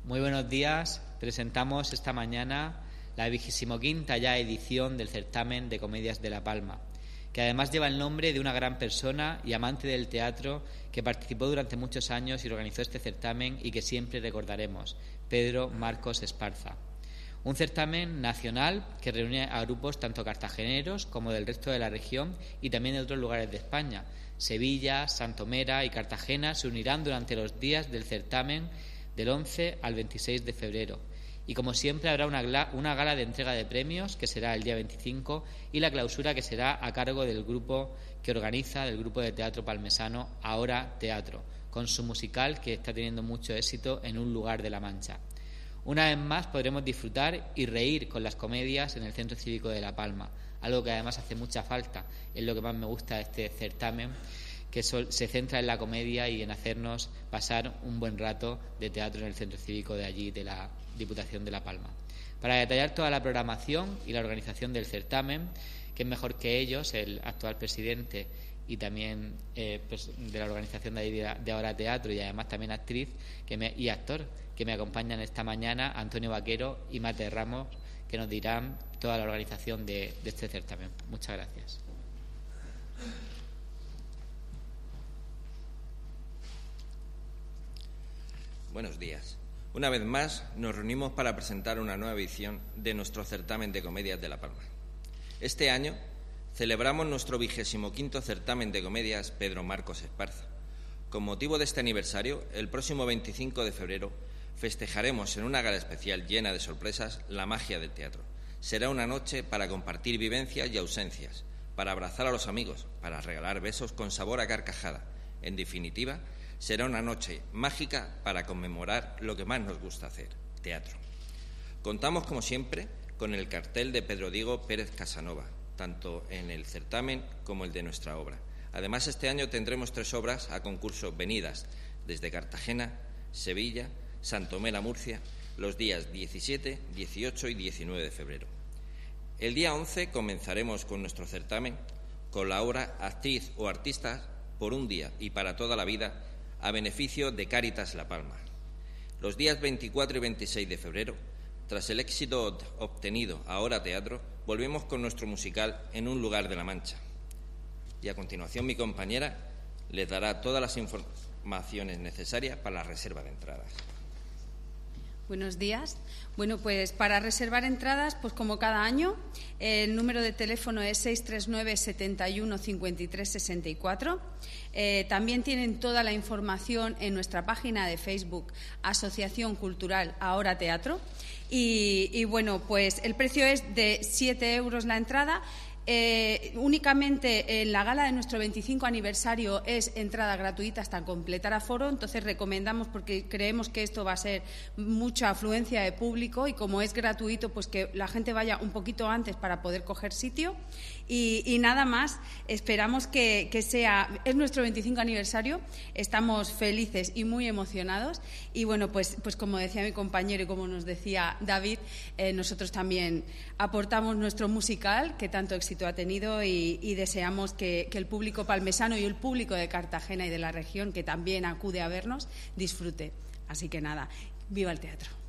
Muy buenos días. Presentamos esta mañana la 25ª ya edición del certamen de comedias de La Palma, que además lleva el nombre de una gran persona y amante del teatro que participó durante muchos años y organizó este certamen y que siempre recordaremos, Pedro Marcos Esparza. Un certamen nacional que reúne a grupos tanto cartageneros como del resto de la región y también de otros lugares de España. Sevilla, Santomera y Cartagena se unirán durante los días del certamen del 11 al 26 de febrero. Y como siempre habrá una gala de entrega de premios que será el día 25 y la clausura que será a cargo del grupo que organiza, del grupo de teatro palmesano Ahora Teatro, con su musical que está teniendo mucho éxito en Un lugar de la Mancha. Una vez más podremos disfrutar y reír con las comedias en el Centro Cívico de La Palma, algo que además hace mucha falta. Es lo que más me gusta de este certamen, que se centra en la comedia y en hacernos pasar un buen rato de teatro en el Centro Cívico de allí, de la Diputación de La Palma. Para detallar toda la programación y la organización del certamen, que es mejor que ellos, el actual presidente y también de la organización de Ahora Teatro y además también actriz y actor, que me acompañan esta mañana, Antonio Vaquero y Mate Ramos, que nos dirán toda la organización de este certamen. Muchas gracias. Buenos días. Una vez más nos reunimos para presentar una nueva edición de nuestro certamen de comedias de La Palma. Este año celebramos nuestro 25º certamen de comedias Pedro Marcos Esparza. Con motivo de este aniversario, el próximo 25 de febrero festejaremos en una gala especial llena de sorpresas la magia del teatro. Será una noche para compartir vivencias y ausencias, para abrazar a los amigos, para regalar besos con sabor a carcajada. En definitiva, será una noche mágica para conmemorar lo que más nos gusta hacer, teatro. Contamos, como siempre, con el cartel de Pedro Diego Pérez Casanova, tanto en el certamen como el de nuestra obra. Además, este año tendremos 3 obras a concurso venidas desde Cartagena, Sevilla, Santomera, Murcia, los días 17, 18 y 19 de febrero. El día 11 comenzaremos con nuestro certamen con la obra Actriz o Artista por un día y para toda la vida, a beneficio de Cáritas La Palma. Los días 24 y 26 de febrero, tras el éxito obtenido Ahora Teatro, volvemos con nuestro musical En un lugar de la Mancha. Y a continuación mi compañera les dará todas las informaciones necesarias para la reserva de entradas. Buenos días. Bueno, pues para reservar entradas, pues como cada año, el número de teléfono es 639 71 53 64. También tienen toda la información en nuestra página de Facebook, Asociación Cultural Ahora Teatro. Y bueno, pues el precio es de 7 euros la entrada. Únicamente en la gala de nuestro 25 aniversario es entrada gratuita hasta completar aforo, entonces recomendamos, porque creemos que esto va a ser mucha afluencia de público y como es gratuito, pues que la gente vaya un poquito antes para poder coger sitio. Y nada más, esperamos que es nuestro 25 aniversario, estamos felices y muy emocionados y bueno, pues como decía mi compañero y como nos decía David, nosotros también aportamos nuestro musical que tanto éxito ha tenido y deseamos que el público palmesano y el público de Cartagena y de la región que también acude a vernos disfrute. Así que nada, ¡viva el teatro!